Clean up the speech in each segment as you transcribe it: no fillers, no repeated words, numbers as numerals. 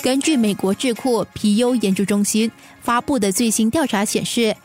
根据美国智库皮尤研究中心发布的最新调查显示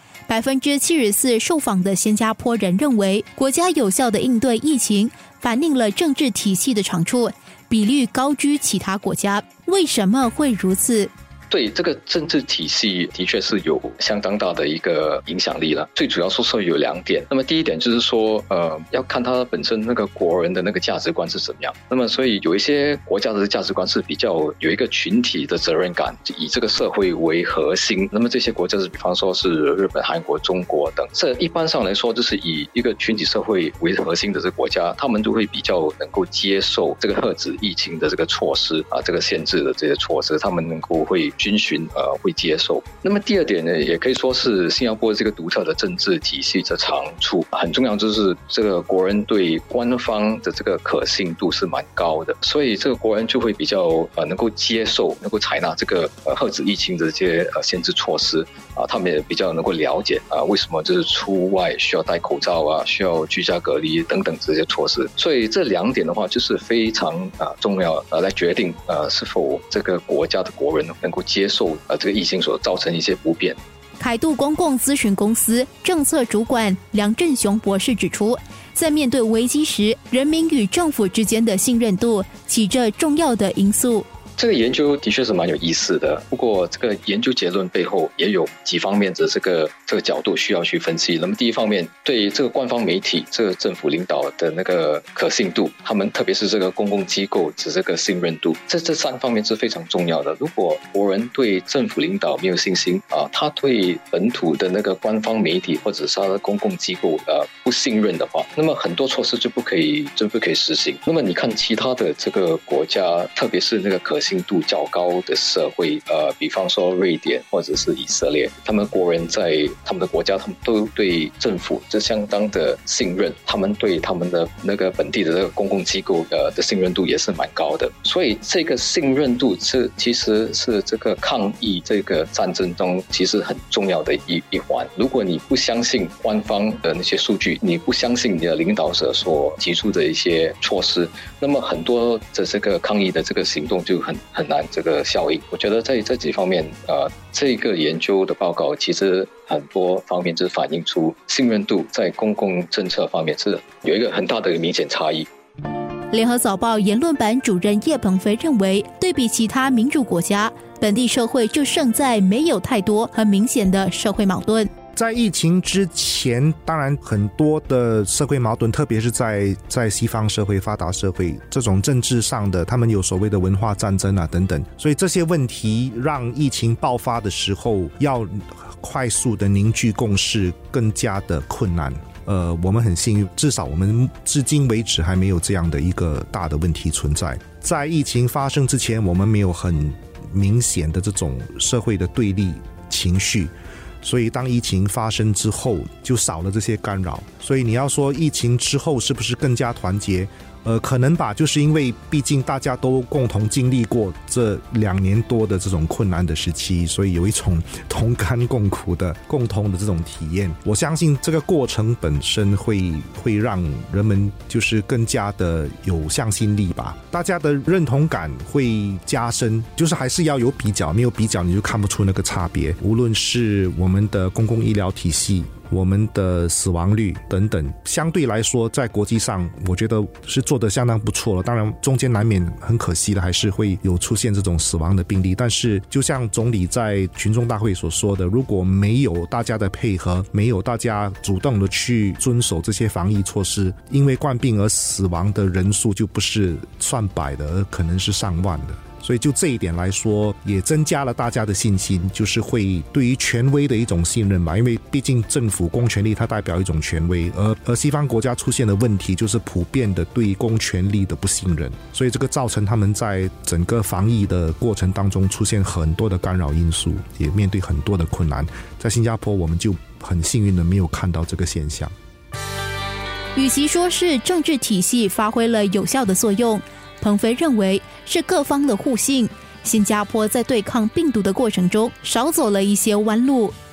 ，74%受访的新加坡人认为国家有效地应对疫情，反映了政治体系的长处，比率高居其他国家。为什么会如此？ 对，这个政治体系的确是有相当大的一个影响力了。最主要说有2点。那么第一点就是说，要看它本身那个国人的那个价值观是怎么样。那么所以有一些国家的价值观是比较有一个群体的责任感，以这个社会为核心。那么这些国家是比方说是日本、韩国、中国等。这一般上来说，就是以一个群体社会为核心的这个国家，他们都会比较能够接受这个遏制疫情的这个措施这个限制的这些措施，他们能够会遵循会接受。那么第二点呢，也可以说是新加坡这个独特的政治体系的长处，很重要就是这个国人对官方的这个可信度是蛮高的，所以这个国人就会比较能够接受，能够采纳这个遏制疫情的这些限制措施他们也比较能够了解为什么就是出外需要戴口罩需要居家隔离等等这些措施。所以这2点的话就是非常重要来决定是否这个国家的国人能够接受这个疫情所造成一些不便。 凯度公共咨询公司政策主管梁振雄博士指出，在面对危机时，人民与政府之间的信任度起着重要的因素。 这个研究的确是蛮有意思的，不过这个研究结论背后也有几方面的这个角度需要去分析。那么第一方面，对这个官方媒体、这个政府领导的那个可信度，他们特别是这个公共机构的这个信任度，这3方面是非常重要的。如果国人对政府领导没有信心他对本土的那个官方媒体或者是他的公共机构不信任的话，那么很多措施就不可以实行。那么你看其他的这个国家，特别是那个可信度较高的社会比方说瑞典或者是以色列，他们国人在他们的国家，他们都对政府这相当的信任，他们对他们的那个本地的这个公共机构的信任度也是蛮高的。所以这个信任度其实是这个抗疫这个战争中其实很重要的一环。如果你不相信官方的那些数据，你不相信你的领导者所提出的一些措施，那么很多的这个抗疫的这个行动就很难这个效应。我觉得在这几方面这个研究的报告其实很多方面就是反映出信任度在公共政策方面是有一个很大的明显差异。 联合早报言论版主任叶鹏飞认为，对比其他民主国家，本地社会就胜在没有太多很明显的社会矛盾。 在疫情之前，当然很多的社会矛盾，特别是在西方社会、发达社会，这种政治上的，他们有所谓的文化战争等等，所以这些问题让疫情爆发的时候要快速的凝聚共识更加的困难。我们很幸运，至少我们至今为止还没有这样的一个大的问题存在。在疫情发生之前，我们没有很明显的这种社会的对立情绪，所以当疫情发生之后就少了这些干扰。所以你要说疫情之后是不是更加团结，可能吧，就是因为毕竟大家都共同经历过这2年多的这种困难的时期，所以有一种同甘共苦的共同的这种体验。我相信这个过程本身会让人们就是更加的有向心力吧，大家的认同感会加深，就是还是要有比较，没有比较你就看不出那个差别。无论是我们的公共医疗体系，我们的死亡率等等，相对来说在国际上我觉得是做得相当不错了。当然中间难免很可惜的还是会有出现这种死亡的病例，但是就像总理在群众大会所说的，如果没有大家的配合，没有大家主动的去遵守这些防疫措施，因为冠病而死亡的人数就不是算百的，而可能是上万的。所以就这一点来说，也增加了大家的信心，就是会对于权威的一种信任吧。因为毕竟政府公权力它代表一种权威，而西方国家出现的问题就是普遍的对公权力的不信任，所以这个造成他们在整个防疫的过程当中出现很多的干扰因素，也面对很多的困难。在新加坡我们就很幸运的没有看到这个现象。 与其说是政治体系发挥了有效的作用，鹏飞认为是各方的互信。新加坡在对抗病毒的过程中少走了一些弯路。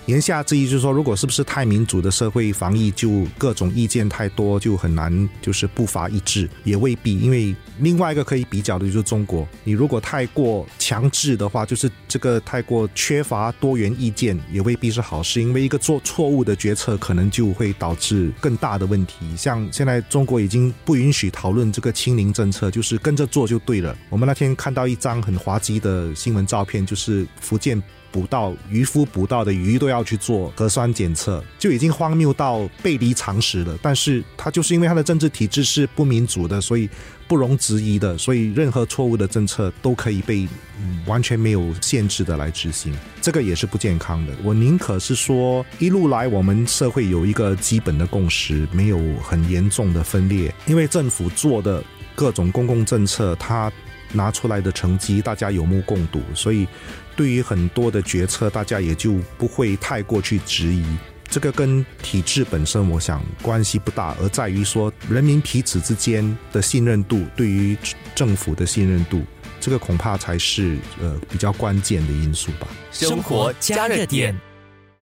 言下之意就是说，如果是不是太民主的社会防疫，就各种意见太多，就很难就是步伐一致，也未必。因为另外一个可以比较的就是中国，你如果太过强制的话，就是这个太过缺乏多元意见，也未必是好事，因为一个做错误的决策可能就会导致更大的问题。像现在中国已经不允许讨论这个清零政策，就是跟着做就对了。我们那天看到一张很滑稽的新闻照片，就是福建捕到渔夫捕到的鱼都要去做核酸检测，就已经荒谬到背离常识了。但是它就是因为它的政治体制是不民主的，所以不容置疑的，所以任何错误的政策都可以被完全没有限制的来执行，这个也是不健康的。我宁可是说一路来我们社会有一个基本的共识，没有很严重的分裂，因为政府做的各种公共政策它拿出来的成绩大家有目共睹，所以对于很多的决策大家也就不会太过去质疑。这个跟体制本身我想关系不大，而在于说人民彼此之间的信任度，对于政府的信任度，这个恐怕才是比较关键的因素吧。 生活加热点。